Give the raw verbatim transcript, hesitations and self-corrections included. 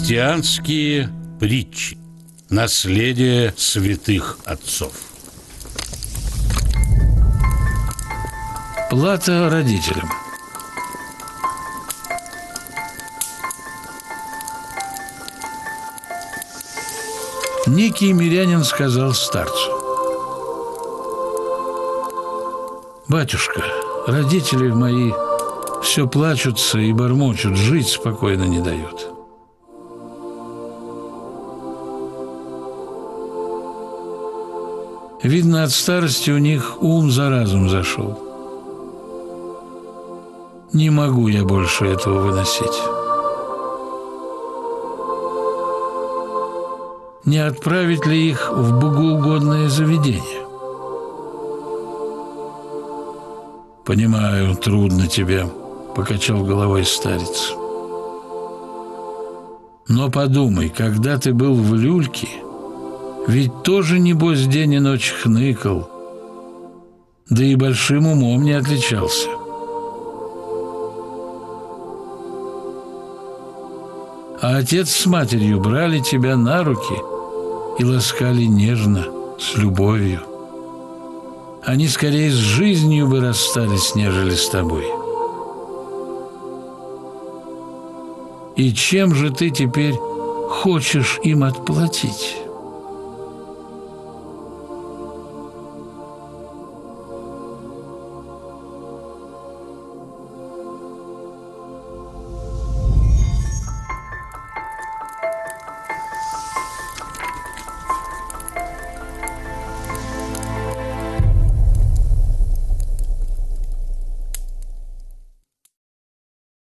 Христианские притчи. Наследие святых отцов. Плата родителям. Некий мирянин сказал старцу: «Батюшка, родители мои все плачутся и бормочут, жить спокойно не дают. Видно, от старости у них ум за разум зашел. Не могу я больше этого выносить. Не отправить ли их в богоугодное заведение?» «Понимаю, трудно тебе», — покачал головой старец. «Но подумай, когда ты был в люльке, ведь тоже, небось, день и ночь хныкал, да и большим умом не отличался. А отец с матерью брали тебя на руки и ласкали нежно, с любовью. Они скорее с жизнью бы расстались, нежели с тобой. И чем же ты теперь хочешь им отплатить?»